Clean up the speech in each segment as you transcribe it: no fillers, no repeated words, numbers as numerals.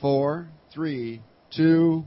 4, 3, 2.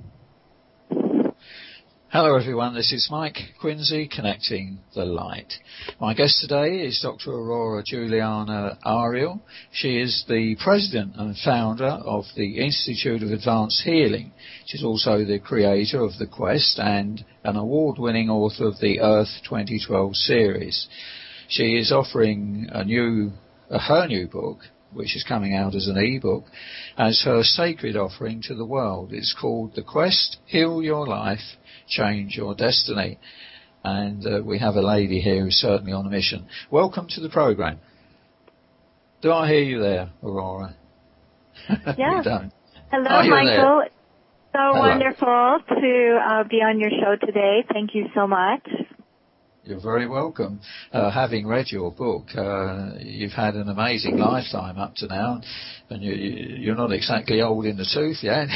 Hello everyone, this is Mike Quincy, Connecting the Light. My guest today is Dr. Aurora Juliana Ariel. She is the president and founder of the Institute of Advanced Healing. She's also the creator of The Quest and an award-winning author of the Earth 2012 series. She is offering her new book, which is coming out as an e-book, as her sacred offering to the world. It's called The Quest, Heal Your Life, Change Your Destiny. And we have a lady here who's certainly on a mission. Welcome to the program. Do I hear you there, Aurora? Yeah. You don't. Hello, Michael. So Hello. Wonderful to be on your show today. Thank you so much. You're very welcome. Having read your book, you've had an amazing lifetime up to now, and you're not exactly old in the tooth yet.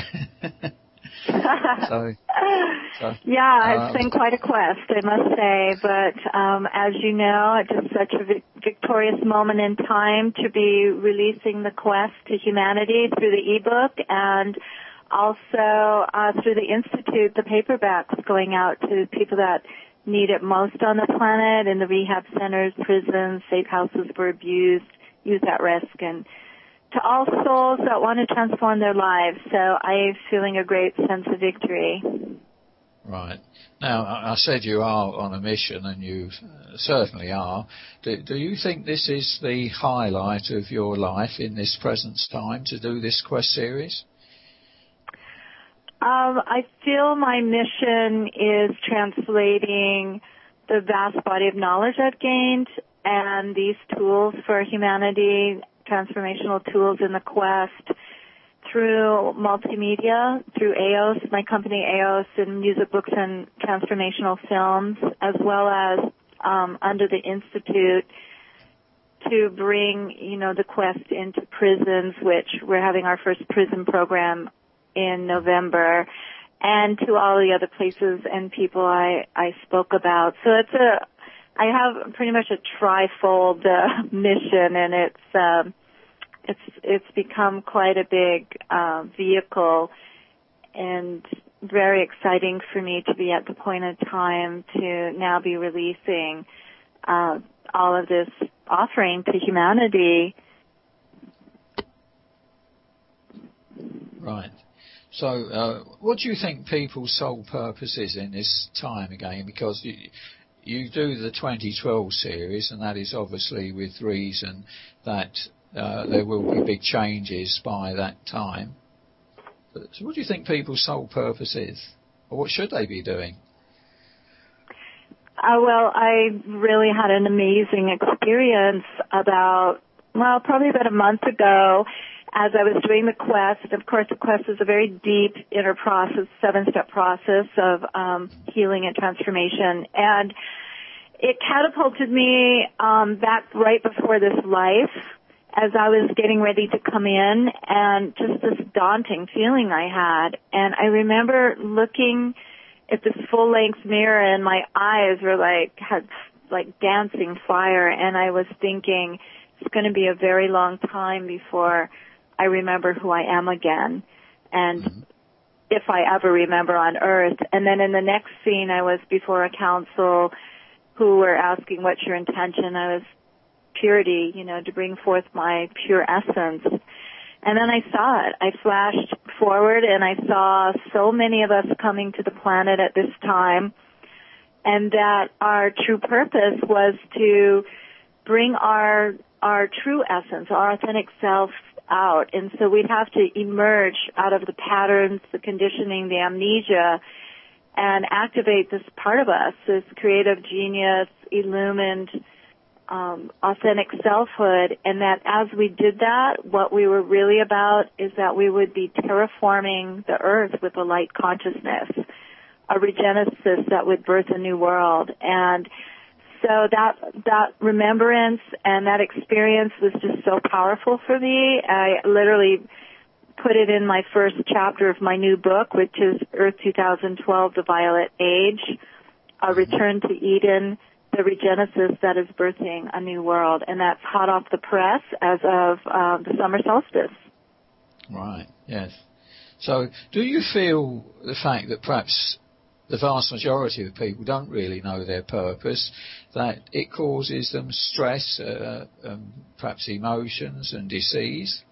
so, yeah, it's been quite a quest, I must say. But as you know, it's just such a victorious moment in time to be releasing The Quest to humanity through the ebook, and also through the Institute, the paperbacks going out to people that need it most on the planet, in the rehab centers, prisons, safe houses for abused, youth at risk, and to all souls that want to transform their lives. So I'm feeling a great sense of victory. Right. Now, I said you are on a mission, and you certainly are. Do you think this is the highlight of your life in this present time, to do this Quest series? I feel my mission is translating the vast body of knowledge I've gained and these tools for humanity, transformational tools in the Quest, through multimedia, through EOS, my company EOS, and music books and transformational films, as well as under the Institute, to bring, the Quest into prisons, which we're having our first prison program in November, and to all the other places and people I spoke about. So I have pretty much a trifold mission, and it's become quite a big vehicle, and very exciting for me to be at the point in time to now be releasing all of this offering to humanity. Right. So, what do you think people's sole purpose is in this time again? Because you do the 2012 series, and that is obviously with reason that there will be big changes by that time. But, so what do you think people's sole purpose is? Or what should they be doing? Well, I really had an amazing experience probably about a month ago, as I was doing the Quest. Of course, the Quest is a very deep inner process, 7-step process of healing and transformation. And it catapulted me back right before this life, as I was getting ready to come in, and just this daunting feeling I had. And I remember looking at this full-length mirror, and my eyes were had dancing fire, and I was thinking, it's going to be a very long time before I remember who I am again, and if I ever remember on Earth. And then in the next scene, I was before a council who were asking, what's your intention? I was purity, to bring forth my pure essence. And then I saw it. I flashed forward, and I saw so many of us coming to the planet at this time, and that our true purpose was to bring our true essence, our authentic self out. And so we'd have to emerge out of the patterns, the conditioning, the amnesia, and activate this part of us, this creative genius, illumined, authentic selfhood. And that as we did that, what we were really about is that we would be terraforming the earth with a light consciousness, a regenesis that would birth a new world. And so that remembrance and that experience was just so powerful for me. I literally put it in my first chapter of my new book, which is Earth 2012, The Violet Age, A Return to Eden, the Regenesis that is birthing a new world. And that's hot off the press as of the summer solstice. Right, yes. So do you feel the fact that perhaps the vast majority of people don't really know their purpose, that it causes them stress, perhaps emotions and disease?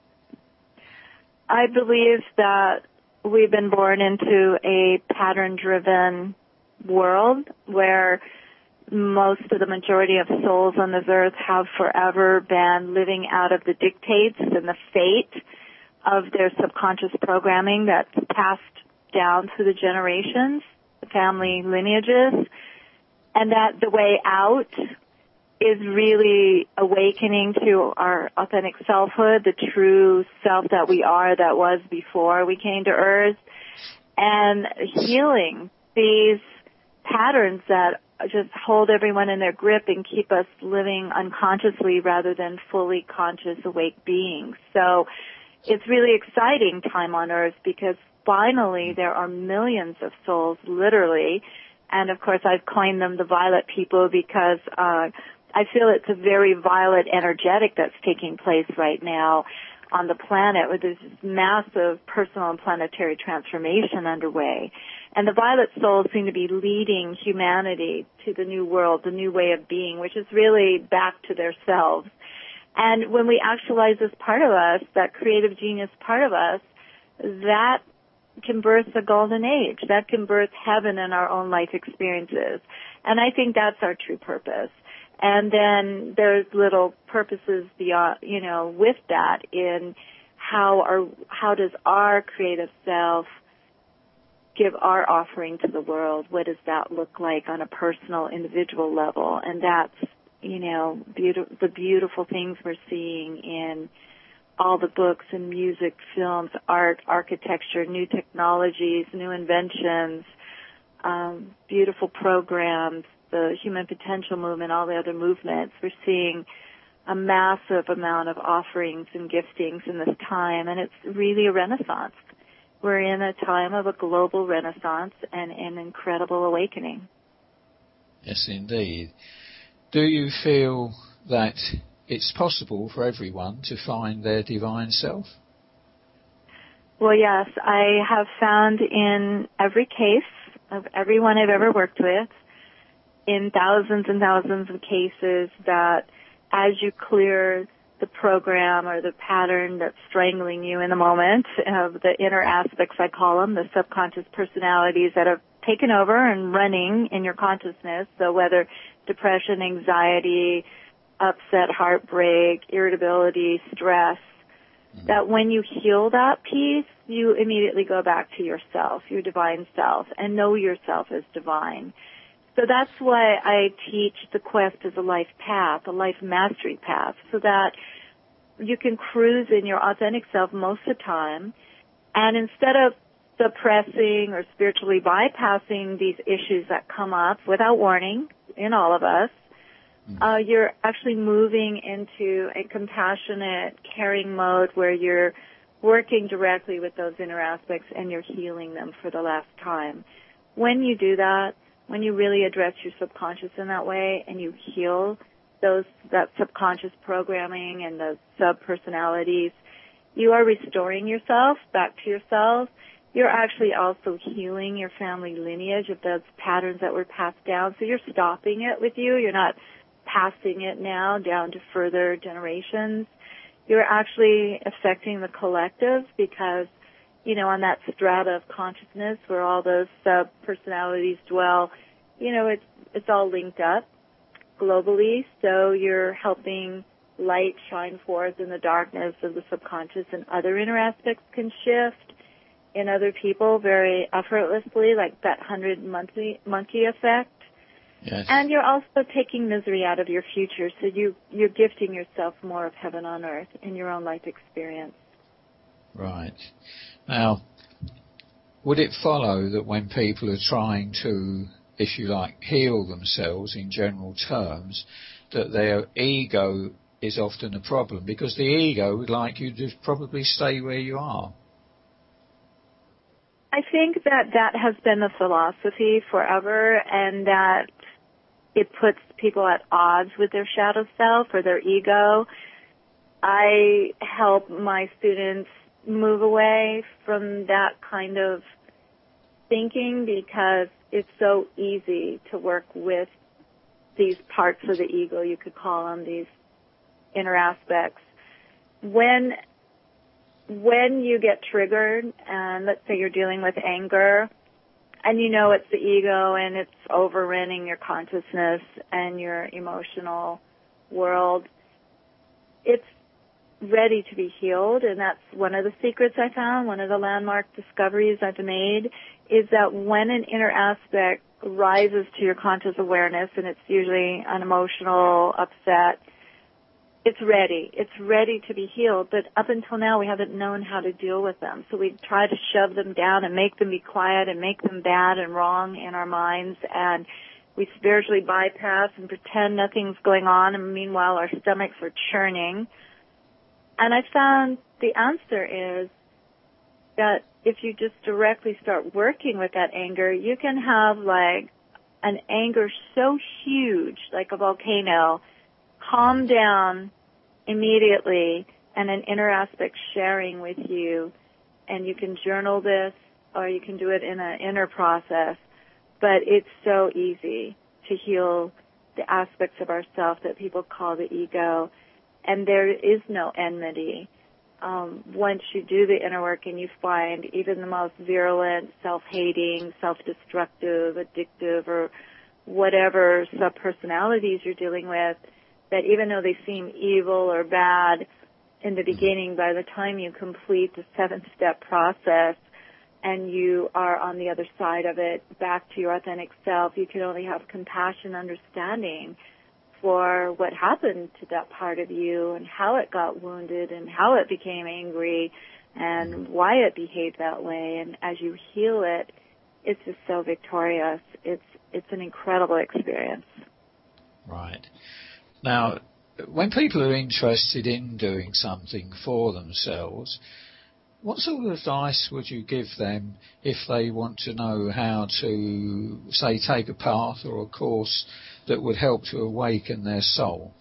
I believe that we've been born into a pattern-driven world where most of the majority of souls on this earth have forever been living out of the dictates and the fate of their subconscious programming that's passed down through the generations, the family lineages, and that the way out is really awakening to our authentic selfhood, the true self that we are, that was before we came to earth, and healing these patterns that just hold everyone in their grip and keep us living unconsciously rather than fully conscious, awake beings. So it's really exciting time on earth because finally there are millions of souls, literally, and of course I've coined them the violet people because I feel it's a very violet energetic that's taking place right now on the planet where there's this massive personal and planetary transformation underway. And the violet souls seem to be leading humanity to the new world, the new way of being, which is really back to their selves. And when we actualize this part of us, that creative genius part of us, that can birth the golden age. That can birth heaven in our own life experiences. And I think that's our true purpose. And then there's little purposes beyond, with that in how does our creative self give our offering to the world? What does that look like on a personal, individual level? And that's, the beautiful things we're seeing in all the books and music, films, art, architecture, new technologies, new inventions, beautiful programs, the human potential movement, all the other movements. We're seeing a massive amount of offerings and giftings in this time, and it's really a renaissance. We're in a time of a global renaissance and an incredible awakening. Yes, indeed. Do you feel that it's possible for everyone to find their divine self? Well, yes. I have found in every case of everyone I've ever worked with, in thousands and thousands of cases, that as you clear the program or the pattern that's strangling you in the moment, of the inner aspects, I call them, the subconscious personalities that have taken over and running in your consciousness, so whether depression, anxiety, upset, heartbreak, irritability, stress, that when you heal that piece, you immediately go back to yourself, your divine self, and know yourself as divine. So that's why I teach the quest as a life path, a life mastery path, so that you can cruise in your authentic self most of the time, and instead of suppressing or spiritually bypassing these issues that come up without warning in all of us, you're actually moving into a compassionate, caring mode where you're working directly with those inner aspects and you're healing them for the last time. When you do that, when you really address your subconscious in that way and you heal that subconscious programming and those sub-personalities, you are restoring yourself back to yourself. You're actually also healing your family lineage of those patterns that were passed down. So you're stopping it with you. You're not passing it now down to further generations. You're actually affecting the collective because, on that strata of consciousness where all those sub-personalities dwell, it's all linked up globally. So you're helping light shine forth in the darkness of the subconscious, and other inner aspects can shift in other people very effortlessly, like that 100 monkey effect. Yes. And you're also taking misery out of your future, so you're gifting yourself more of heaven on earth in your own life experience. Right. Now, would it follow that when people are trying to, if you like, heal themselves in general terms, that their ego is often a problem? Because the ego would like you to probably stay where you are. I think that has been the philosophy forever, and that it puts people at odds with their shadow self or their ego. I help my students move away from that kind of thinking because it's so easy to work with these parts of the ego, you could call them, these inner aspects. When you get triggered, and let's say you're dealing with anger, and you know it's the ego and it's overrunning your consciousness and your emotional world, it's ready to be healed. And that's one of the secrets I found, one of the landmark discoveries I've made, is that when an inner aspect rises to your conscious awareness, and it's usually an emotional upset, it's ready. It's ready to be healed. But up until now, we haven't known how to deal with them. So we try to shove them down and make them be quiet and make them bad and wrong in our minds. And we spiritually bypass and pretend nothing's going on. And meanwhile, our stomachs are churning. And I found the answer is that if you just directly start working with that anger, you can have like an anger so huge, like a volcano, calm down immediately, and an inner aspect sharing with you. And you can journal this, or you can do it in an inner process. But it's so easy to heal the aspects of ourself that people call the ego. And there is no enmity. Once you do the inner work and you find even the most virulent, self-hating, self-destructive, addictive, or whatever subpersonalities you're dealing with, that even though they seem evil or bad in the beginning, by the time you complete the 7-step process and you are on the other side of it, back to your authentic self, you can only have compassion, understanding for what happened to that part of you and how it got wounded and how it became angry and why it behaved that way. And as you heal it, it's just so victorious. It's an incredible experience. Right. Now, when people are interested in doing something for themselves, what sort of advice would you give them if they want to know how to, say, take a path or a course that would help to awaken their soul?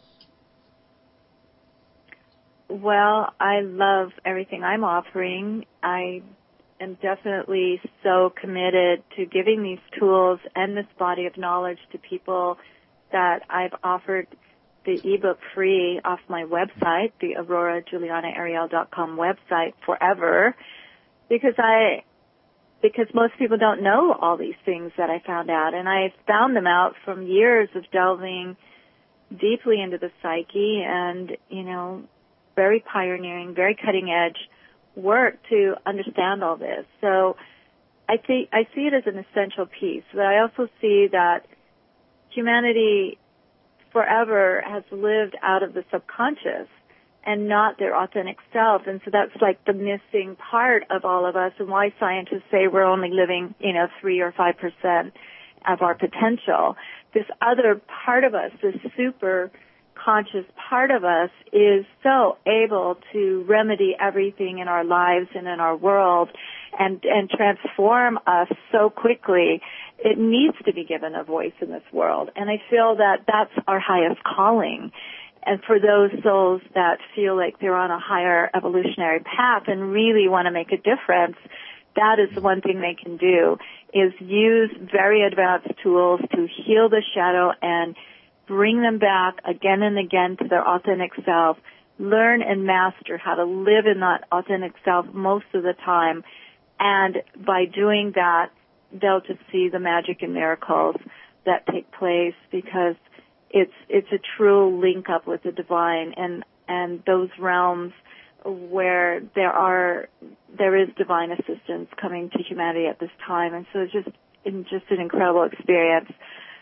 Well, I love everything I'm offering. I am definitely so committed to giving these tools and this body of knowledge to people that I've offered the ebook free off my website, the AuroraJulianaAriel.com website, forever, because most people don't know all these things that I found out, and I found them out from years of delving deeply into the psyche and, very pioneering, very cutting edge work to understand all this. So I see it as an essential piece, but I also see that humanity forever has lived out of the subconscious and not their authentic self. And so that's like the missing part of all of us, and why scientists say we're only living, 3 or 5% of our potential. This other part of us, this super conscious part of us, is so able to remedy everything in our lives and in our world and transform us so quickly. It needs to be given a voice in this world. And I feel that that's our highest calling. And for those souls that feel like they're on a higher evolutionary path and really want to make a difference, that is the one thing they can do, is use very advanced tools to heal the shadow and bring them back again and again to their authentic self, learn and master how to live in that authentic self most of the time. And by doing that, they'll just see the magic and miracles that take place, because it's a true link up with the divine and those realms where there is divine assistance coming to humanity at this time. And so it's just an incredible experience.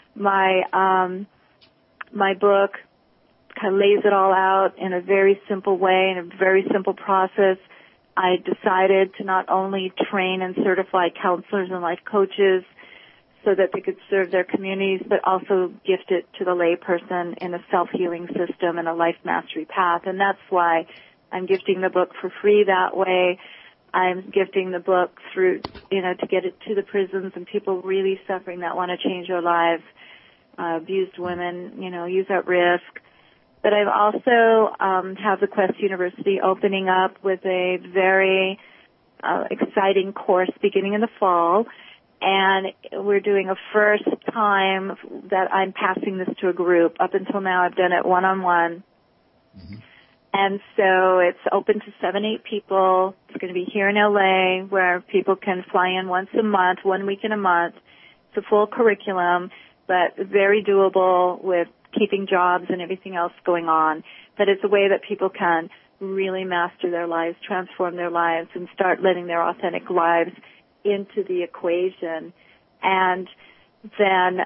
My book kind of lays it all out in a very simple way, in a very simple process. I decided to not only train and certify counselors and life coaches so that they could serve their communities, but also gift it to the layperson in a self-healing system and a life mastery path. And that's why I'm gifting the book for free that way. I'm gifting the book through, to get it to the prisons and people really suffering that want to change their lives, abused women, youth at risk, But I've also have the Quest University opening up with a very exciting course beginning in the fall. And we're doing a first time that I'm passing this to a group. Up until now, I've done it one-on-one. Mm-hmm. And so it's open to 7-8 people. It's going to be here in LA where people can fly in once a month, 1 week in a month. It's a full curriculum, but very doable with keeping jobs and everything else going on. But it's a way that people can really master their lives, transform their lives, and start letting their authentic lives into the equation. And then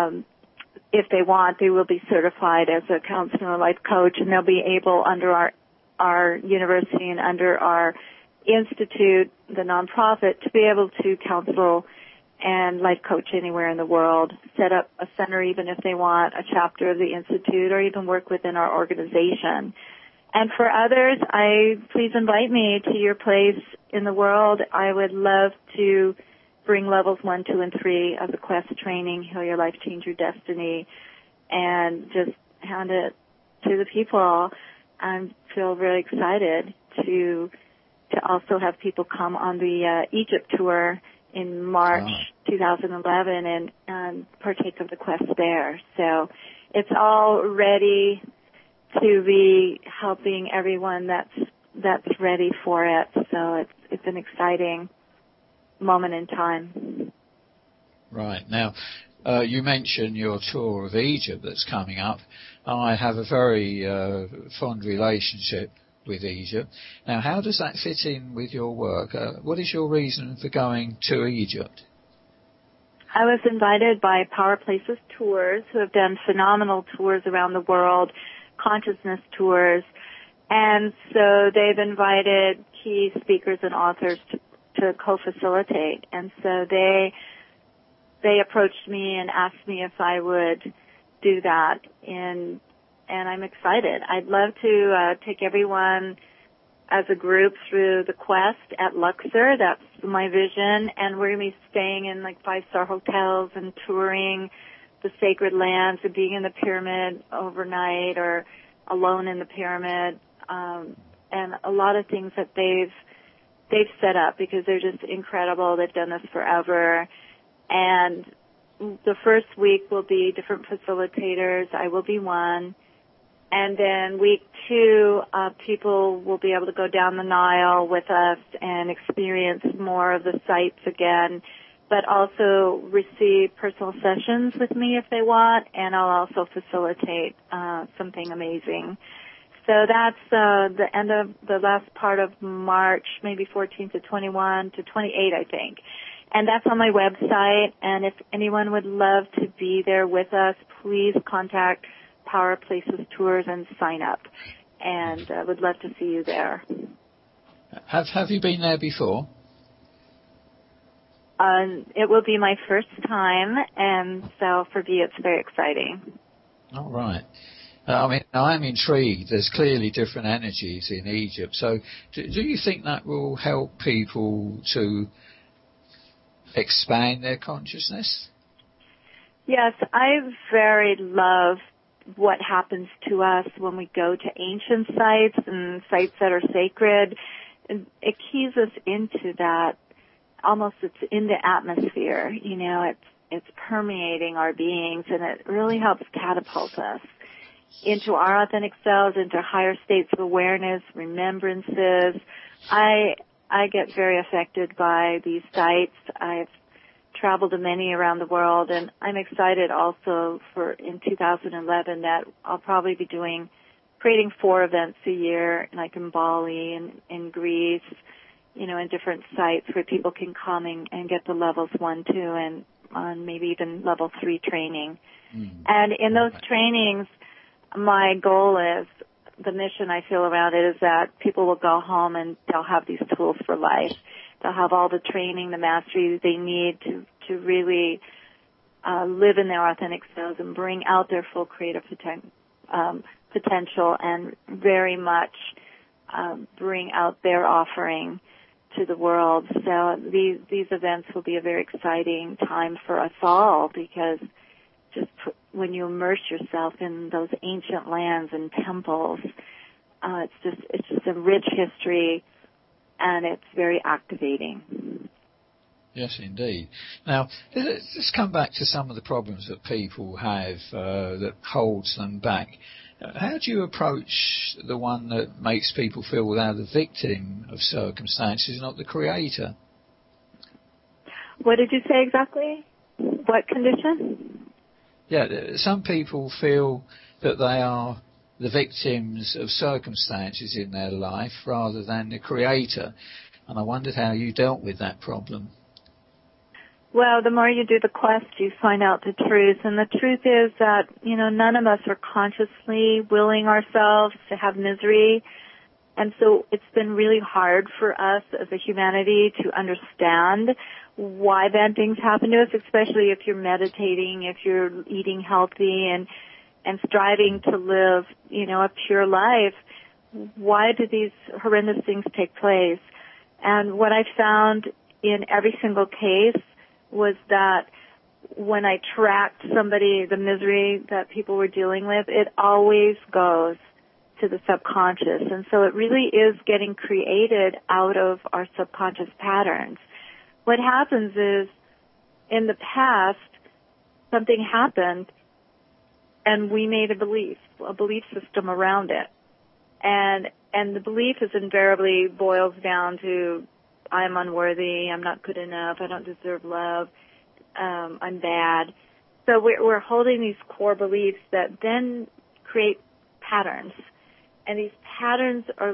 if they want, they will be certified as a counselor or life coach, and they'll be able, under our university and under our institute, the nonprofit, to be able to counsel and life coach anywhere in the world, set up a center even if they want, a chapter of the institute, or even work within our organization. And for others, please invite me to your place in the world. I would love to bring levels 1, 2, and 3 of the Quest training, Heal Your Life, Change Your Destiny, and just hand it to the people. I feel really excited to also have people come on the Egypt tour in March 2011 and partake of the Quest there. So it's all ready to be helping everyone that's ready for it. So it's an exciting moment in time. Right. Now, you mentioned your tour of Egypt that's coming up. I have a very fond relationship with Egypt. Now, how does that fit in with your work? What is your reason for going to Egypt? I was invited by Power Places Tours, who have done phenomenal tours around the world, consciousness tours, and so they've invited key speakers and authors to co-facilitate. And so they approached me and asked me if I would do that, and I'm excited. I'd love to take everyone as a group through the Quest at Luxor. That's my vision, and we're going to be staying in like 5-star hotels and touring the sacred lands and being in the pyramid overnight or alone in the pyramid, and a lot of things that they've set up because they're just incredible. They've done this forever. And the first week will be different facilitators. I will be one. And then week 2, people will be able to go down the Nile with us and experience more of the sites again, but also receive personal sessions with me if they want, and I'll also facilitate something amazing. So that's the end of the last part of March, maybe 14 to 21 to 28, I think. And that's on my website, and if anyone would love to be there with us, please contact Power Places Tours and sign up. And I would love to see you there. Have you been there before? It will be my first time, and so for me it's very exciting. All right. I'm intrigued. There's clearly different energies in Egypt. So do you think that will help people to expand their consciousness? Yes, I very love what happens to us when we go to ancient sites and sites that are sacred. It keys us into that. Almost it's in the atmosphere, it's permeating our beings, and it really helps catapult us into our authentic selves, into higher states of awareness, remembrances. I get very affected by these sites. I've traveled to many around the world, and I'm excited also for in 2011 that I'll probably be creating 4 events a year, like in Bali and in Greece, in different sites where people can come and get the levels 1, 2, and on maybe even level 3 training. Mm-hmm. And in those trainings, my goal is, the mission I feel around it is that people will go home and they'll have these tools for life. They'll have all the training, the mastery that they need to really live in their authentic selves and bring out their full creative potential and very much bring out their offering to the world. So these events will be a very exciting time for us all, because just when you immerse yourself in those ancient lands and temples. It's just a rich history, and it's very activating. Yes, indeed. Now, let's come back to some of the problems that people have that holds them back. How do you approach the one that makes people feel they're the victim of circumstances, not the creator? What did you say exactly? What condition? Yeah, some people feel that they are the victims of circumstances in their life rather than the creator. And I wondered how you dealt with that problem. Well, the more you do the quest, you find out the truth. And the truth is that, none of us are consciously willing ourselves to have misery. And so it's been really hard for us as a humanity to understand why bad things happen to us, especially if you're meditating, if you're eating healthy and striving to live, a pure life. Why do these horrendous things take place? And what I found in every single case was that when I tracked the misery that people were dealing with, it always goes to the subconscious. And so it really is getting created out of our subconscious patterns. What happens is, in the past, something happened, and we made a belief system around it. And the belief is invariably boils down to, I'm unworthy, I'm not good enough, I don't deserve love, I'm bad. So we're holding these core beliefs that then create patterns. And these patterns are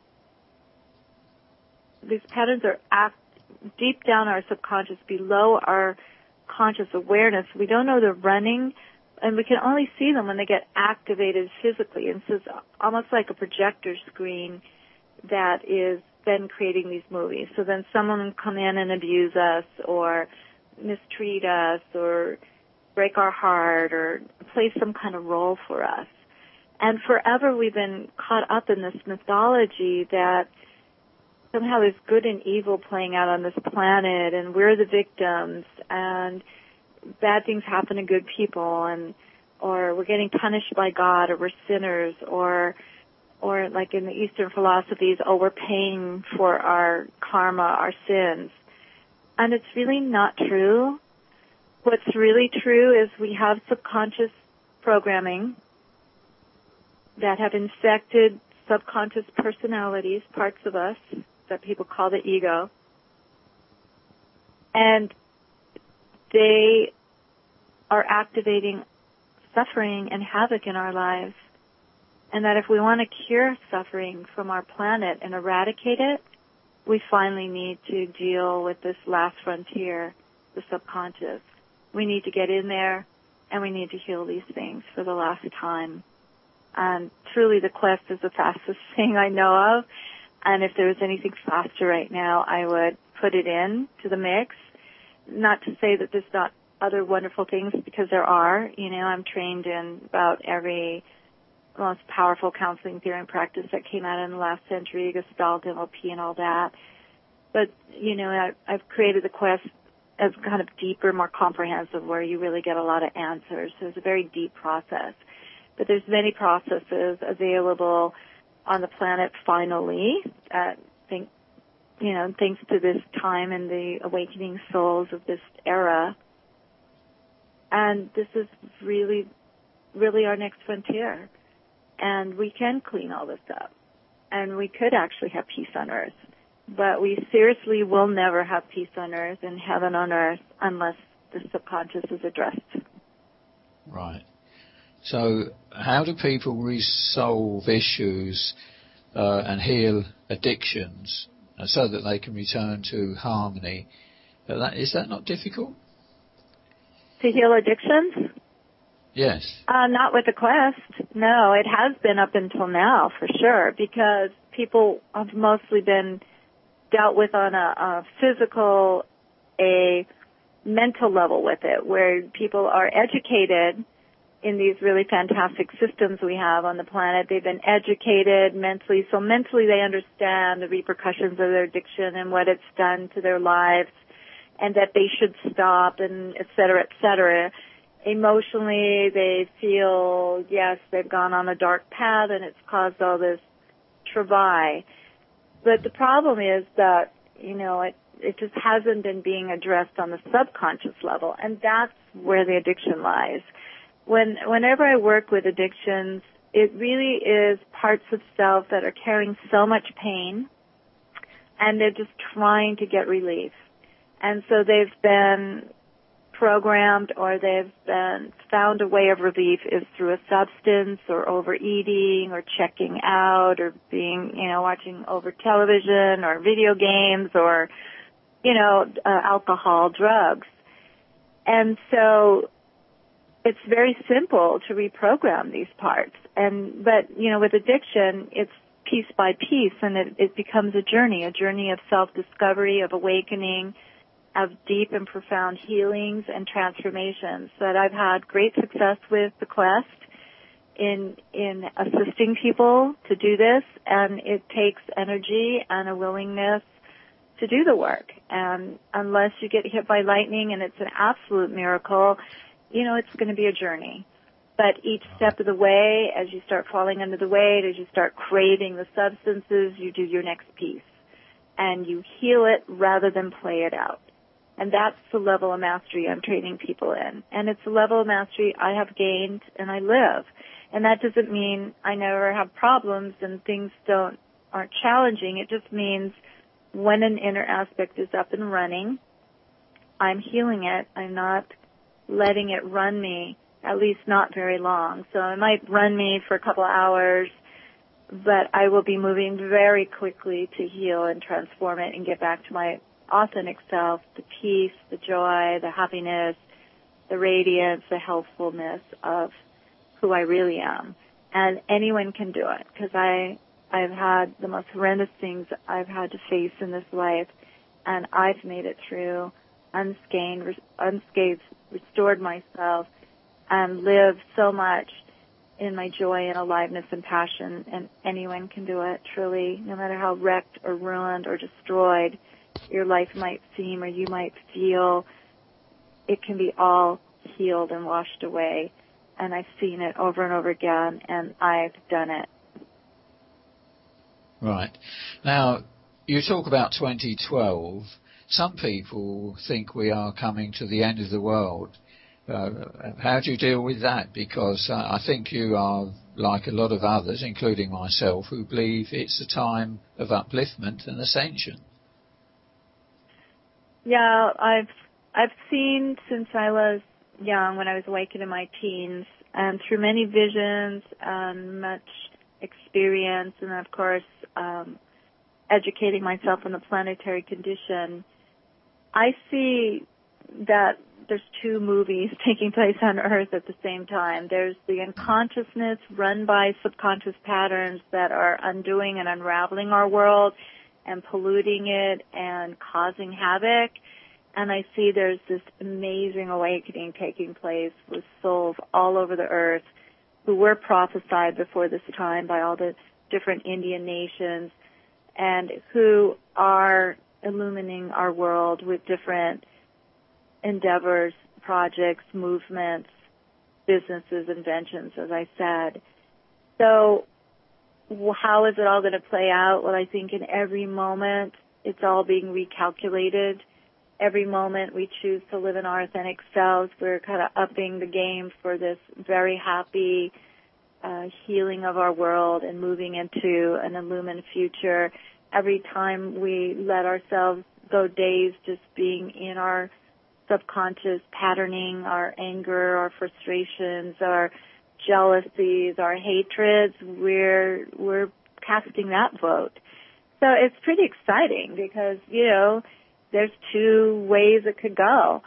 deep down our subconscious, below our conscious awareness. We don't know they're running, and we can only see them when they get activated physically. And so it's almost like a projector screen that is then creating these movies. So then someone will come in and abuse us or mistreat us or break our heart or play some kind of role for us. And forever we've been caught up in this mythology that somehow there's good and evil playing out on this planet and we're the victims and bad things happen to good people or we're getting punished by God or we're sinners or like in the Eastern philosophies, we're paying for our karma, our sins. And it's really not true. What's really true is we have subconscious programming that have infected subconscious personalities, parts of us that people call the ego. And they are activating suffering and havoc in our lives. And that if we want to cure suffering from our planet and eradicate it, we finally need to deal with this last frontier, the subconscious. We need to get in there and we need to heal these things for the last time. And truly the quest is the fastest thing I know of. And if there was anything faster right now, I would put it in to the mix. Not to say that there's not other wonderful things, because there are. I'm trained in about every most powerful counseling theory and practice that came out in the last century, Gestalt, NLP, and all that. But, I've created the quest as kind of deeper, more comprehensive, where you really get a lot of answers. So it's a very deep process. But there's many processes available on the planet finally, thanks to this time and the awakening souls of this era. And this is really, really our next frontier. And we can clean all this up. And we could actually have peace on earth. But we seriously will never have peace on earth and heaven on earth unless the subconscious is addressed. Right. So how do people resolve issues and heal addictions so that they can return to harmony? Is that not difficult? To heal addictions? Yes. Not with the quest. No, it has been up until now, for sure, because people have mostly been dealt with on a physical, a mental level with it, where people are educated in these really fantastic systems we have on the planet. They've been educated mentally, so mentally they understand the repercussions of their addiction and what it's done to their lives, and that they should stop, and et cetera, et cetera. emotionally they feel, yes, they've gone on a dark path and it's caused all this travail. But the problem is that, it just hasn't been being addressed on the subconscious level, and that's where the addiction lies. Whenever I work with addictions, it really is parts of self that are carrying so much pain, and they're just trying to get relief. And so they've been programmed, or they've been found a way of relief is through a substance or overeating or checking out or being, watching over television or video games or, alcohol, drugs. And so it's very simple to reprogram these parts. But with addiction, it's piece by piece, and it becomes a journey of self-discovery, of awakening, of deep and profound healings and transformations that I've had great success with the Quest in assisting people to do this, and it takes energy and a willingness to do the work. And unless you get hit by lightning, and it's an absolute miracle, it's going to be a journey. But each step of the way, as you start falling under the weight, as you start craving the substances, you do your next piece. And you heal it rather than play it out. And that's the level of mastery I'm training people in. And it's a level of mastery I have gained and I live. And that doesn't mean I never have problems and things aren't challenging. It just means when an inner aspect is up and running, I'm healing it. I'm not letting it run me, at least not very long. So it might run me for a couple of hours, but I will be moving very quickly to heal and transform it and get back to my authentic self, the peace, the joy, the happiness, the radiance, the healthfulness of who I really am. And anyone can do it, because I've had the most horrendous things I've had to face in this life, and I've made it through unscathed, restored myself, and lived so much in my joy and aliveness and passion, and anyone can do it, truly, no matter how wrecked or ruined or destroyed your life might seem or you might feel. It can be all healed and washed away, and I've seen it over and over again, and I've done it. Right. Now, you talk about 2012. Some people think we are coming to the end of the world. How do you deal with that? Because I think you are like a lot of others, including myself, who believe it's a time of upliftment and ascension. Yeah, I've seen since I was young, when I was awakened in my teens, and through many visions and much experience, and of course educating myself on the planetary condition, I see that there's two movies taking place on Earth at the same time. There's the unconsciousness run by subconscious patterns that are undoing and unraveling our world and polluting it and causing havoc. And I see there's this amazing awakening taking place with souls all over the earth who were prophesied before this time by all the different Indian nations and who are illumining our world with different endeavors, projects, movements, businesses, inventions, as I said. So how is it all going to play out? Well, I think in every moment it's all being recalculated. Every moment we choose to live in our authentic selves, we're kind of upping the game for this very happy healing of our world and moving into an illumined future. Every time we let ourselves go dazed just being in our subconscious patterning, our anger, our frustrations, our jealousies, our hatreds, we're casting that vote. So it's pretty exciting because, there's two ways it could go.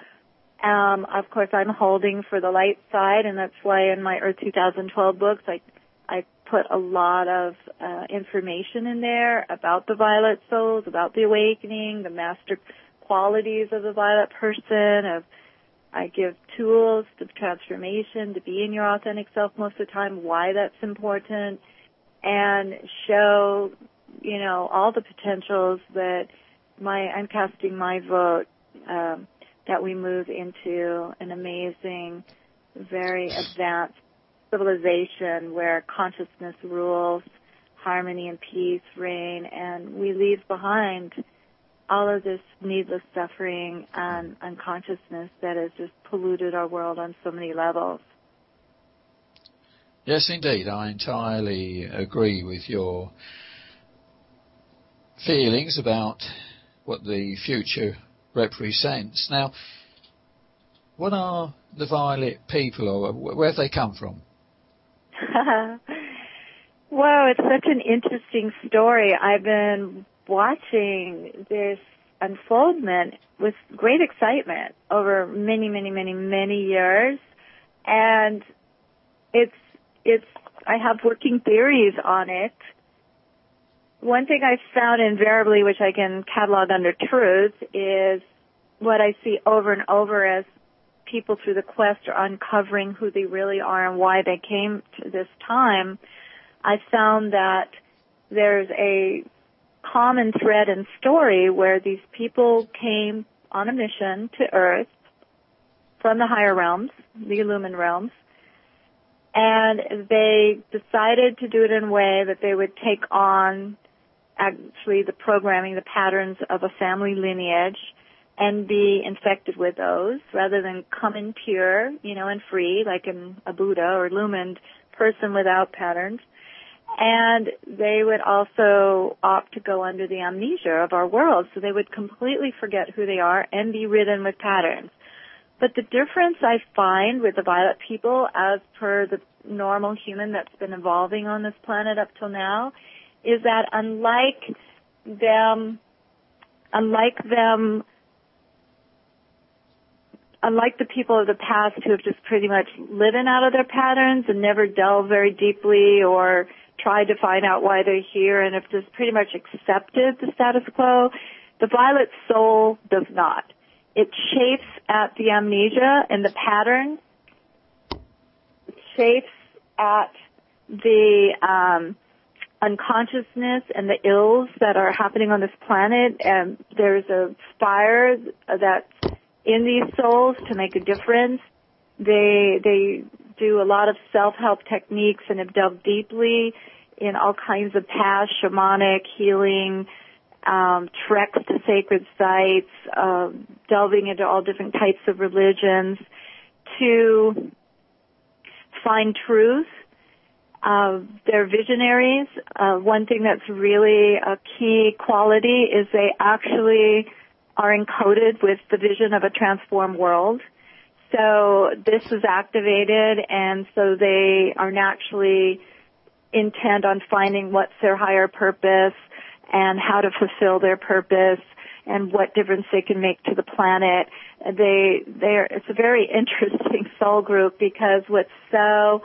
Of course, I'm holding for the light side, and that's why in my Earth 2012 books, I put a lot of information in there about the violet souls, about the awakening, the master qualities of the violet person. I give tools to transformation, to be in your authentic self most of the time, why that's important, and show, all the potentials that I'm casting my vote that we move into an amazing very advanced civilization where consciousness rules, harmony and peace reign, and we leave behind all of this needless suffering and unconsciousness that has just polluted our world on so many levels. Yes, indeed. I entirely agree with your feelings about what the future represents. Now, what are the Violet people, or where have they come from? Well, it's such an interesting story. I've been watching this unfoldment with great excitement over many, many, many, many years, and I have working theories on it. One thing I've found invariably, which I can catalog under truth, is what I see over and over as people through the quest are uncovering who they really are and why they came to this time. I found that there's a common thread and story where these people came on a mission to Earth from the higher realms, the Illumined realms, and they decided to do it in a way that they would take on actually the programming, the patterns of a family lineage and be infected with those rather than come in pure, and free like a Buddha or illumined person without patterns. And they would also opt to go under the amnesia of our world, so they would completely forget who they are and be ridden with patterns. But the difference I find with the Violet people, as per the normal human that's been evolving on this planet up till now, is that unlike the people of the past who have just pretty much living out of their patterns and never delved very deeply or tried to find out why they're here and have just pretty much accepted the status quo, the Violet soul does not. It chafes at the amnesia and the patterns. It chafes at the unconsciousness and the ills that are happening on this planet. And there's a fire that's in these souls to make a difference. They do a lot of self-help techniques and have delved deeply in all kinds of paths, shamanic, healing, treks to sacred sites, delving into all different types of religions to find truth. They're visionaries. One thing that's really a key quality is they actually are encoded with the vision of a transformed world. So this is activated, and so they are naturally intent on finding what's their higher purpose and how to fulfill their purpose and what difference they can make to the planet. It's a very interesting soul group because what's so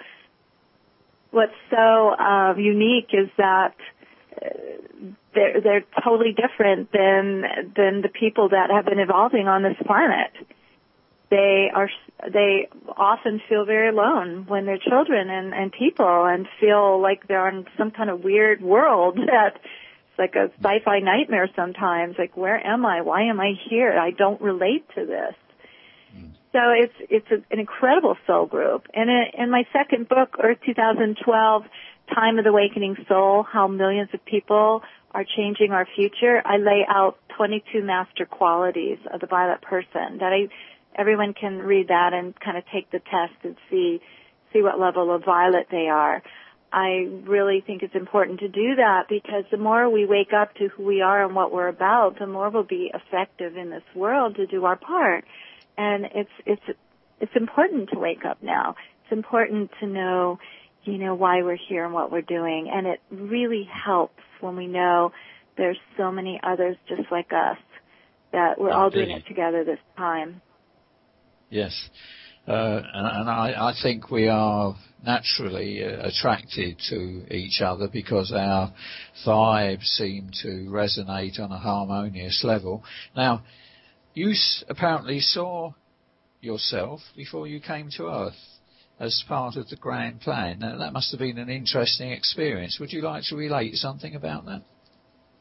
unique is that they're totally different than the people that have been evolving on this planet. They often feel very alone when they're children and people and feel like they're in some kind of weird world that's like a sci-fi nightmare sometimes. Like, where am I? Why am I here? I don't relate to this. So it's an incredible soul group. And in my second book, Earth 2012, Time of the Awakening Soul, How Millions of People Are Changing Our Future, I lay out 22 master qualities of the Violet person that everyone can read that and kind of take the test and see what level of Violet they are. I really think it's important to do that because the more we wake up to who we are and what we're about, the more we'll be effective in this world to do our part. And it's important to wake up now. It's important to know, why we're here and what we're doing. And it really helps when we know there's so many others just like us, that we're all doing it together this time. Yes. And I think we are naturally attracted to each other because our vibes seem to resonate on a harmonious level. Now, you apparently saw yourself before you came to Earth as part of the grand plan. Now, that must have been an interesting experience. Would you like to relate something about that?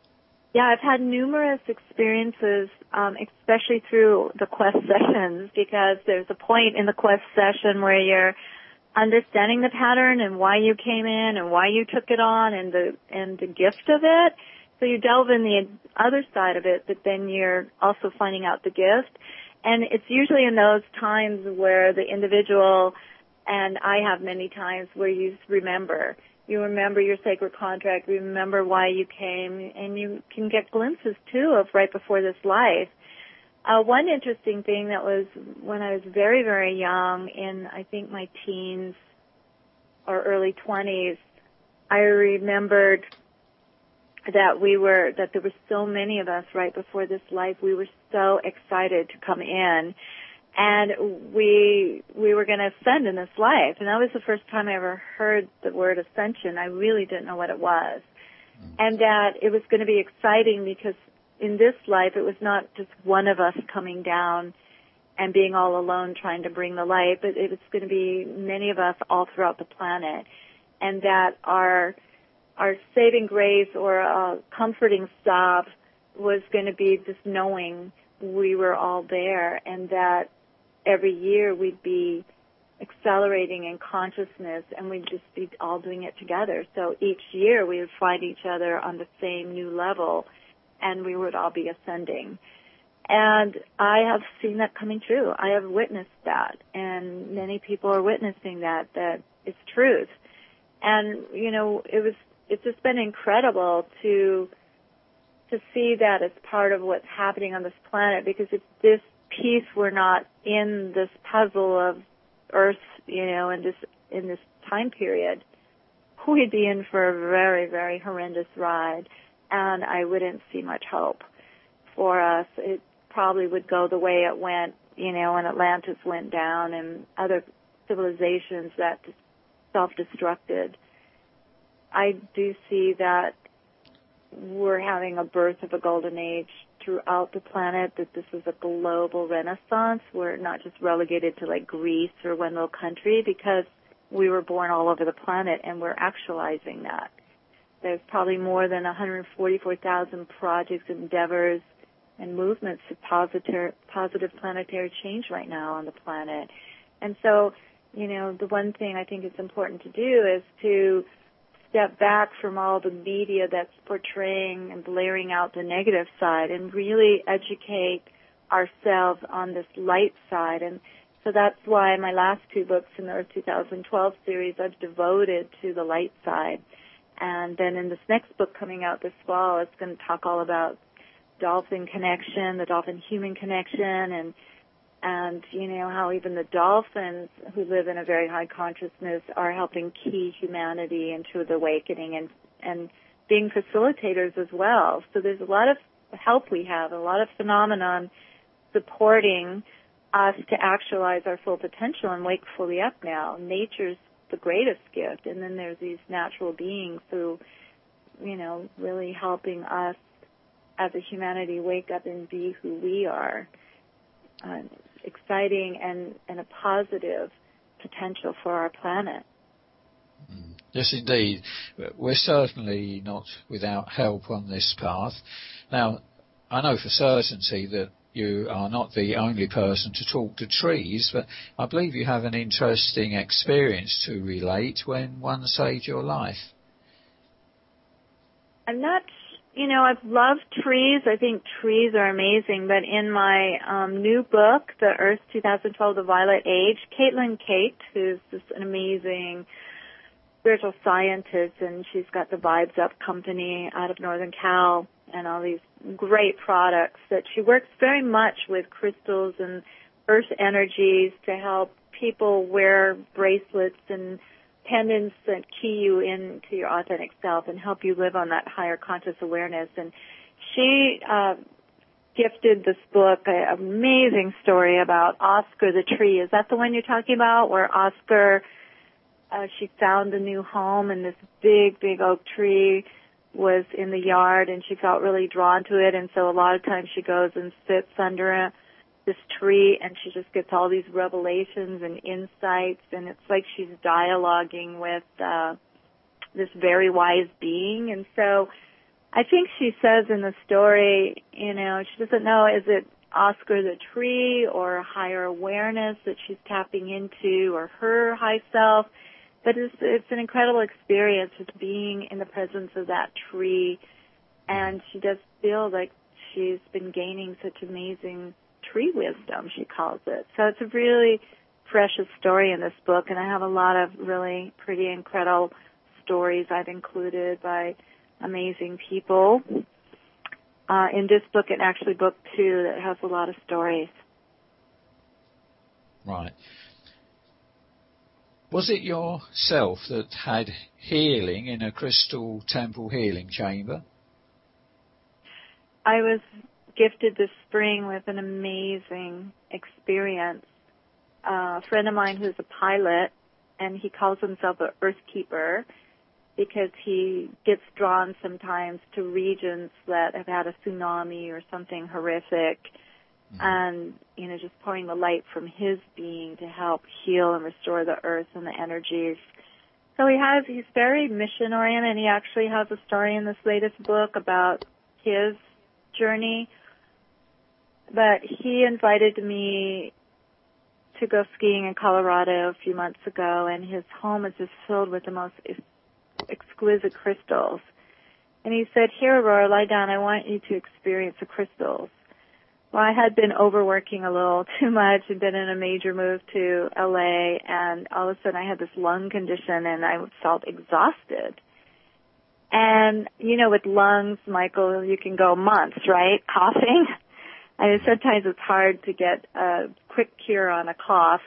Yeah, I've had numerous experiences, especially through the quest sessions, because there's a point in the quest session where you're understanding the pattern and why you came in and why you took it on and the gift of it. So you delve in the other side of it, but then you're also finding out the gift. And it's usually in those times where the individual, and I have many times where you remember. You remember your sacred contract, you remember why you came, and you can get glimpses, too, of right before this life. One interesting thing that was when I was very, very young, in I think my teens or early 20s, I remembered that there were so many of us right before this life. We were so excited to come in, and we were going to ascend in this life. And that was the first time I ever heard the word ascension. I really didn't know what it was. And that it was going to be exciting because in this life, it was not just one of us coming down and being all alone trying to bring the light, but it was going to be many of us all throughout the planet. And that our saving grace or comforting stop was going to be just knowing we were all there, and that every year we'd be accelerating in consciousness and we'd just be all doing it together. So each year we would find each other on the same new level, and we would all be ascending. And I have seen that coming true. I have witnessed that, and many people are witnessing that it's truth. And, it's just been incredible to see that as part of what's happening on this planet, because if this piece were not in this puzzle of Earth, in this time period, we'd be in for a very, very horrendous ride, and I wouldn't see much hope for us. It probably would go the way it went, when Atlantis went down and other civilizations that self-destructed. I do see that we're having a birth of a golden age throughout the planet, that this is a global renaissance. We're not just relegated to like Greece or one little country, because we were born all over the planet and we're actualizing that. There's probably more than 144,000 projects, endeavors, and movements of positive planetary change right now on the planet. And so, the one thing I think is important to do is to step back from all the media that's portraying and blaring out the negative side and really educate ourselves on this light side. And so that's why my last two books in the Earth 2012 series I've devoted to the light side. And then in this next book coming out this fall, it's going to talk all about dolphin connection, the dolphin-human connection, and how even the dolphins who live in a very high consciousness are helping key humanity into the awakening and being facilitators as well. So there's a lot of help we have, a lot of phenomenon supporting us to actualize our full potential and wake fully up now. Nature's the greatest gift, and then there's these natural beings who, really helping us as a humanity wake up and be who we are. Exciting and a positive potential for our planet. Yes, indeed. We're certainly not without help on this path. Now, I know for certainty that you are not the only person to talk to trees, but I believe you have an interesting experience to relate when one saved your life. I'm not I've loved trees. I think trees are amazing. But in my new book, The Earth 2012, The Violet Age, Caitlin Kate, who's just an amazing spiritual scientist, and she's got the Vibes Up company out of Northern Cal and all these great products, that she works very much with crystals and earth energies to help people wear bracelets and pendants that key you into your authentic self and help you live on that higher conscious awareness. And she gifted this book, an amazing story about Oscar the tree. Is that the one you're talking about, where Oscar, she found a new home and this big, big oak tree was in the yard, and she felt really drawn to it, and so a lot of times she goes and sits under this tree, and she just gets all these revelations and insights, and it's like she's dialoguing with this very wise being. And so I think she says in the story, you know, she doesn't know, is it Oscar the tree or higher awareness that she's tapping into, or her high self. But it's an incredible experience just being in the presence of that tree. And she does feel like she's been gaining such amazing tree wisdom, she calls it. So it's a really precious story in this book, and I have a lot of really pretty incredible stories I've included by amazing people. In this book, and actually book 2, that has a lot of stories. Right. Was it yourself that had healing in a crystal temple healing chamber? I was gifted this spring with an amazing experience. A friend of mine who's a pilot, and he calls himself an Earthkeeper, because he gets drawn sometimes to regions that have had a tsunami or something horrific, and, you know, just pouring the light from his being to help heal and restore the earth and the energies. So he's very mission-oriented, and he actually has a story in this latest book about his journey. But he invited me to go skiing in Colorado a few months ago, and his home is just filled with the most exquisite crystals. And he said, "Here, Aurora, lie down. I want you to experience the crystals." Well, I had been overworking a little too much and been in a major move to LA, and all of a sudden I had this lung condition, and I felt exhausted. And, you know, with lungs, Michael, you can go months, right, coughing? I mean, sometimes it's hard to get a quick cure on a cough.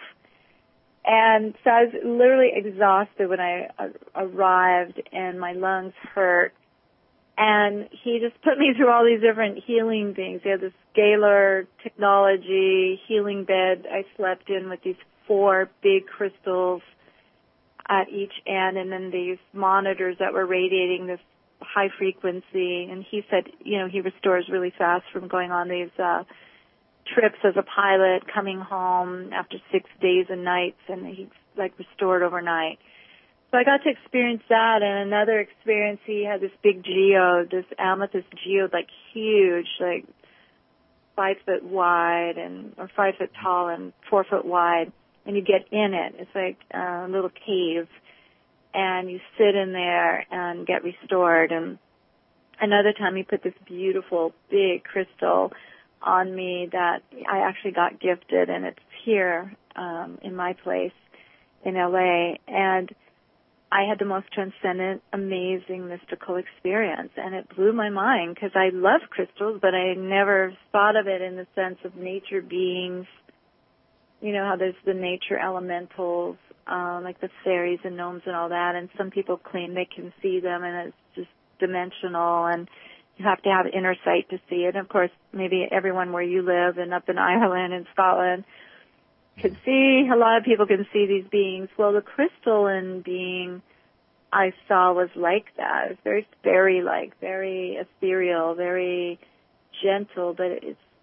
And so I was literally exhausted when I arrived, and my lungs hurt. And he just put me through all these different healing things. He had this scalar technology healing bed I slept in with these 4 big crystals at each end, and then these monitors that were radiating this high frequency. And he said, you know, he restores really fast from going on these trips as a pilot, coming home after 6 days and nights, and he's like restored overnight. So I got to experience that, and another experience, he had this big geode, this amethyst geode, like huge, like 5 foot wide or 5 foot tall and 4 foot wide, and you get in it. It's like a little cave, and you sit in there and get restored. And another time he put this beautiful big crystal on me that I actually got gifted, and it's here in my place in LA, and I had the most transcendent, amazing, mystical experience, and it blew my mind because I love crystals, but I never thought of it in the sense of nature beings. You know how there's the nature elementals, like the fairies and gnomes and all that, and some people claim they can see them, and it's just dimensional, and you have to have inner sight to see it. And of course, maybe everyone where you live and up in Ireland and Scotland can see, a lot of people can see these beings. Well, the crystalline being I saw was like that. It was very fairy-like, very ethereal, very gentle, but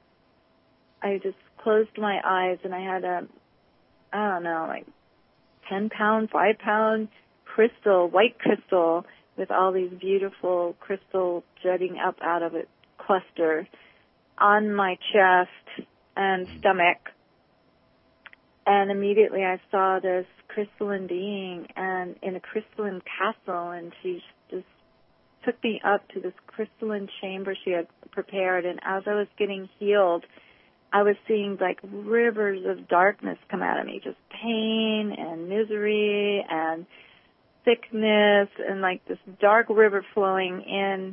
I just closed my eyes, and I had like 10-pound, 5-pound crystal, white crystal, with all these beautiful crystals jutting up out of it, cluster on my chest and stomach. And immediately I saw this crystalline being and in a crystalline castle, and she just took me up to this crystalline chamber she had prepared. And as I was getting healed, I was seeing like rivers of darkness come out of me, just pain and misery and sickness, and like this dark river flowing in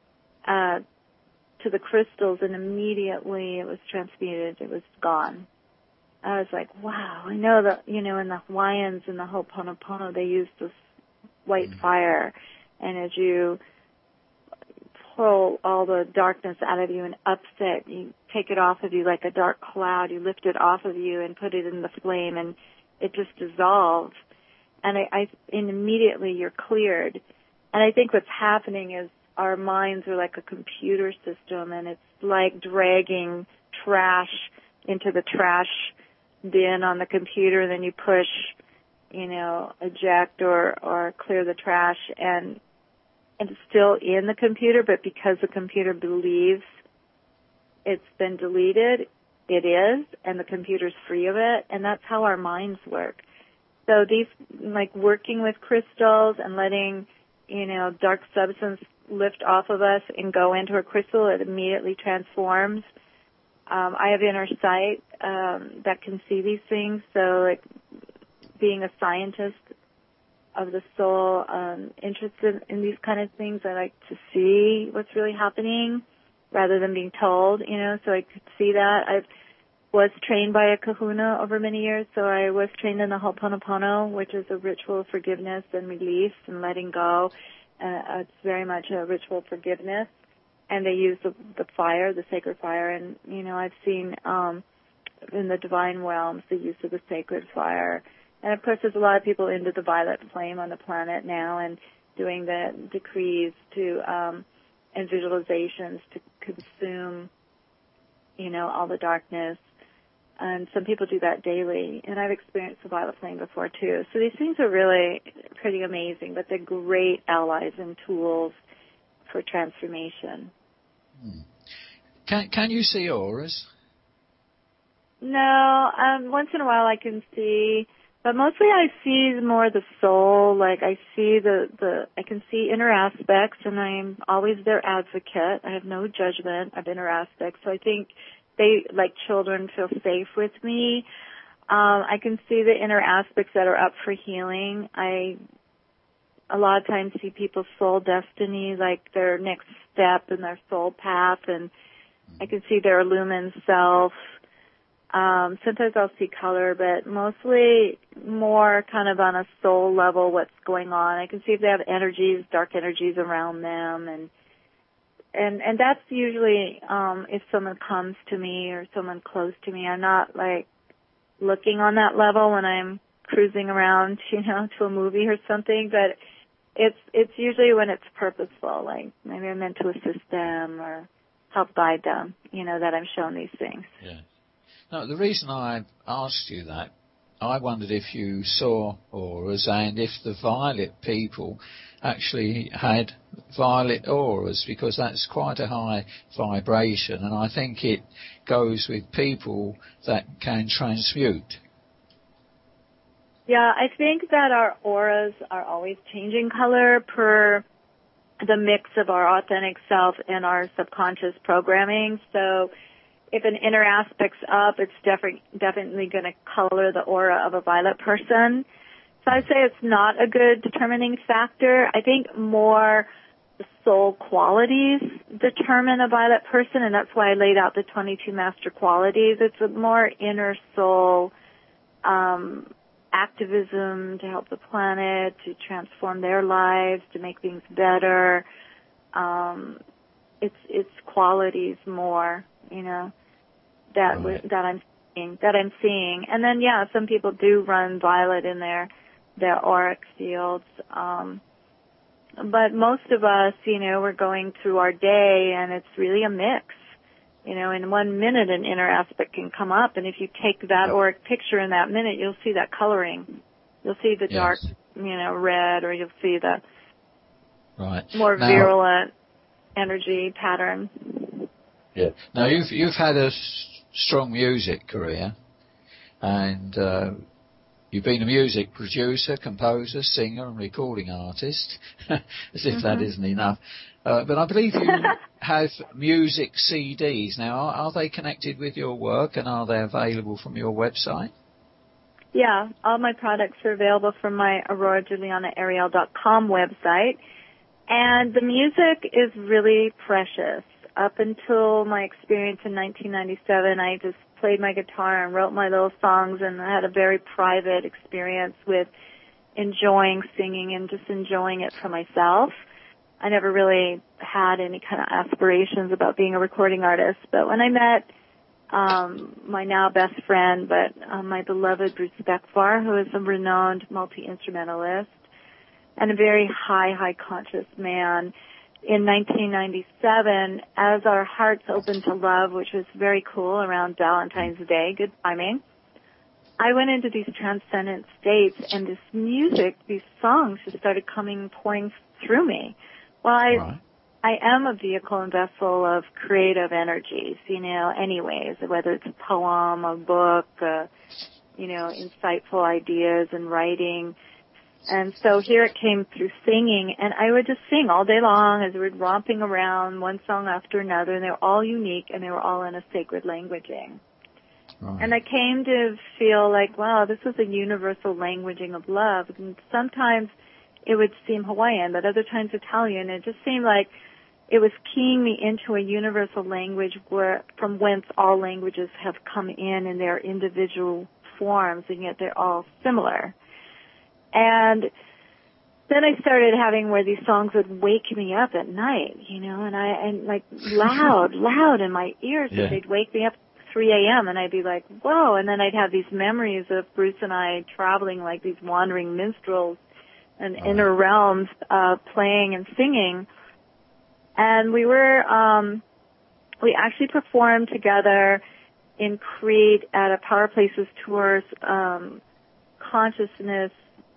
to the crystals, and immediately it was transmuted. It was gone. I was like, wow, I know that, you know, in the Hawaiians, in the Ho'oponopono, they use this white fire, and as you pull all the darkness out of you and upset, you take it off of you like a dark cloud, you lift it off of you and put it in the flame, and it just dissolves. And and immediately you're cleared. And I think what's happening is our minds are like a computer system, and it's like dragging trash into the trash bin on the computer, and then you push, you know, eject or clear the trash, and and it's still in the computer, but because the computer believes it's been deleted, it is, and the computer's free of it, and that's how our minds work. So these, like working with crystals and letting, dark substance lift off of us and go into a crystal, it immediately transforms. I have inner sight that can see these things, so like being a scientist of the soul, interested in these kind of things, I like to see what's really happening rather than being told, so I could see that. I was trained by a kahuna over many years, so I was trained in the Ho'oponopono, which is a ritual of forgiveness and release and letting go. It's very much a ritual of forgiveness. And they use the fire, the sacred fire, and, I've seen in the divine realms the use of the sacred fire. And, of course, there's a lot of people into the violet flame on the planet now and doing the decrees and visualizations to consume, all the darkness. And some people do that daily, and I've experienced the violet flame before, too. So these things are really pretty amazing, but they're great allies and tools for transformation. Can you see auras? No, once in a while I can see, but mostly I see more the soul. Like I see I can see inner aspects, and I'm always their advocate. I have no judgment of inner aspects, so I think they, like children, feel safe with me. I can see the inner aspects that are up for healing. A lot of times see people's soul destiny, like their next step in their soul path, and I can see their illumined self. Sometimes I'll see color, but mostly more kind of on a soul level what's going on. I can see if they have energies, dark energies around them, and that's usually if someone comes to me or someone close to me. I'm not like looking on that level when I'm cruising around, to a movie or something, but it's usually when it's purposeful, like maybe I'm meant to assist them or help guide them, that I'm shown these things. Yeah. Now, the reason I asked you that, I wondered if you saw auras and if the violet people actually had violet auras, because that's quite a high vibration, and I think it goes with people that can transmute. Yeah, I think that our auras are always changing color per the mix of our authentic self and our subconscious programming. So if an inner aspect's up, it's definitely going to color the aura of a violet person. So I'd say it's not a good determining factor. I think more the soul qualities determine a violet person, and that's why I laid out the 22 master qualities. It's a more inner soul activism to help the planet, to transform their lives, to make things better. It's qualities more, that I'm seeing. And then some people do run violet in their auric fields. But most of us, we're going through our day and it's really a mix. In 1 minute an inner aspect can come up, and if you take that auric picture in that minute, you'll see that coloring. You'll see the dark, red, or you'll see the more virulent energy pattern. Yeah. Now you've had a strong music career, and you've been a music producer, composer, singer, and recording artist, as if that isn't enough. But I believe you have music CDs. Now, are they connected with your work, and are they available from your website? Yeah, all my products are available from my AuroraJulianaAriel.com website. And the music is really precious. Up until my experience in 1997, I just played my guitar and wrote my little songs, and I had a very private experience with enjoying singing and just enjoying it for myself. I never really had any kind of aspirations about being a recording artist. But when I met my now best friend, but my beloved Bruce Beckvar, who is a renowned multi-instrumentalist and a very high conscious man, in 1997, as our hearts opened to love, which was very cool around Valentine's Day, good timing, I went into these transcendent states, and this music, these songs just started pouring through me. Well, Right. I am a vehicle and vessel of creative energies, anyways, whether it's a poem, a book, insightful ideas and writing. And so here it came through singing, and I would just sing all day long as we were romping around, one song after another, and they were all unique, and they were all in a sacred languaging. Right. And I came to feel like, wow, this is a universal languaging of love. And sometimes it would seem Hawaiian, but other times Italian. It just seemed like it was keying me into a universal language from whence all languages have come in their individual forms, and yet they're all similar. And then I started having where these songs would wake me up at night, and like loud in my ears. Yeah. They'd wake me up at 3 a.m. and I'd be like, whoa. And then I'd have these memories of Bruce and I traveling like these wandering minstrels and inner realms, playing and singing. And we actually performed together in Crete at a Power Places Tours, consciousness,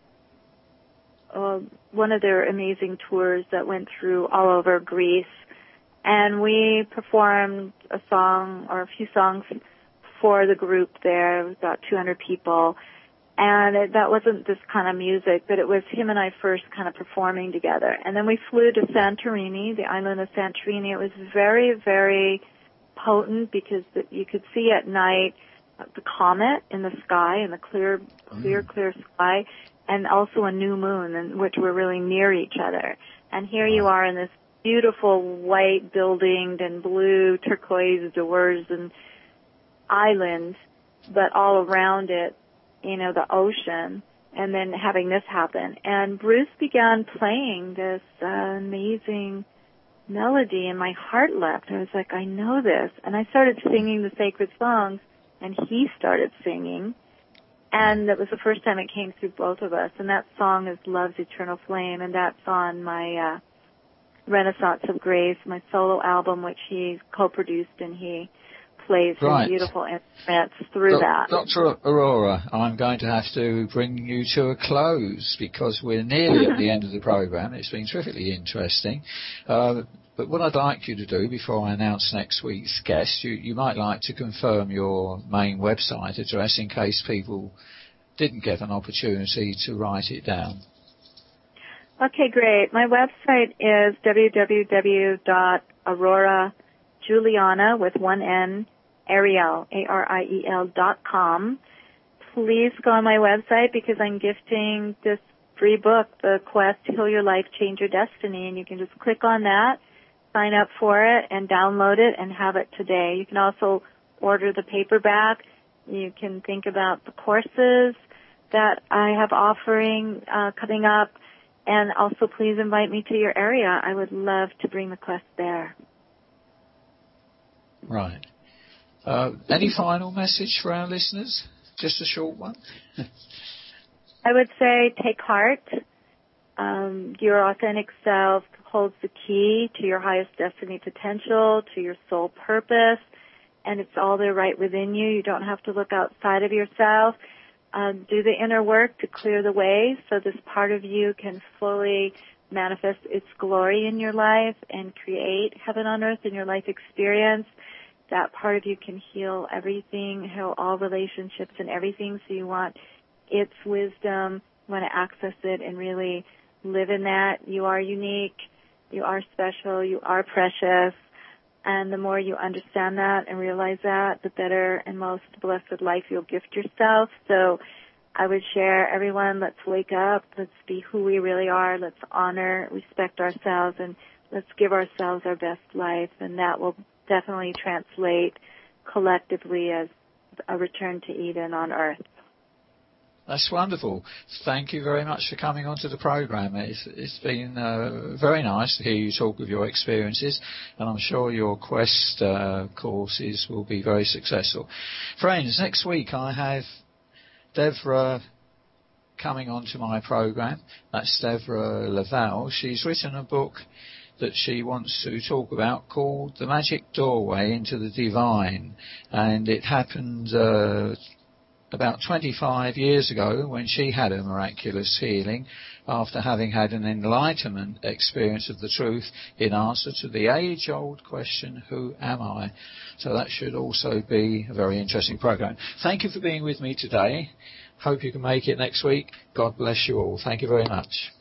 one of their amazing tours that went through all over Greece. And we performed a song or a few songs for the group there. It was about 200 people. And that wasn't this kind of music, but it was him and I first kind of performing together. And then we flew to Santorini, the island of Santorini. It was very, very potent because you could see at night the comet in the sky, in the clear sky, and also a new moon, in which we're really near each other. And here you are in this beautiful white building and blue turquoise doors and island, but all around it, the ocean, and then having this happen. And Bruce began playing this amazing melody, and my heart leapt. I was like, I know this. And I started singing the sacred songs, and he started singing. And that was the first time it came through both of us. And that song is Love's Eternal Flame, and that's on my Renaissance of Grace, my solo album, which he co-produced, and he plays some beautiful instruments through that. Dr. Aurora, I'm going to have to bring you to a close because we're nearly at the end of the program. It's been terrifically interesting. But what I'd like you to do before I announce next week's guest, you might like to confirm your main website address in case people didn't get an opportunity to write it down. Okay, great. My website is www.aurorajuliana with one N, Ariel, ARIEL.com. Please go on my website because I'm gifting this free book, The Quest to Heal Your Life, Change Your Destiny, and you can just click on that, sign up for it, and download it and have it today. You can also order the paperback. You can think about the courses that I have offering coming up, and also please invite me to your area. I would love to bring the Quest there. Right. Any final message for our listeners? Just a short one. I would say take heart. Your authentic self holds the key to your highest destiny potential, to your soul purpose, and it's all there right within you. You don't have to look outside of yourself. Do the inner work to clear the way so this part of you can fully manifest its glory in your life and create heaven on earth in your life experience. That part of you can heal everything, heal all relationships and everything. So you want its wisdom, you want to access it and really live in that. You are unique, you are special, you are precious. And the more you understand that and realize that, the better and most blessed life you'll gift yourself. So I would share, everyone, let's wake up, let's be who we really are, let's honor, respect ourselves, and let's give ourselves our best life. And that will definitely translate collectively as a return to Eden on earth. That's wonderful. Thank you very much for coming onto the program. It's been very nice to hear you talk of your experiences, and I'm sure your Quest courses will be very successful. Friends, next week I have Deborah coming onto my program. That's Deborah Laval. She's written a book that she wants to talk about called The Magic Doorway into the Divine, and it happened about 25 years ago when she had a miraculous healing after having had an enlightenment experience of the truth in answer to the age-old question, who am I? So that should also be a very interesting program. Thank you for being with me today. Hope you can make it next week. God bless you all. Thank you very much.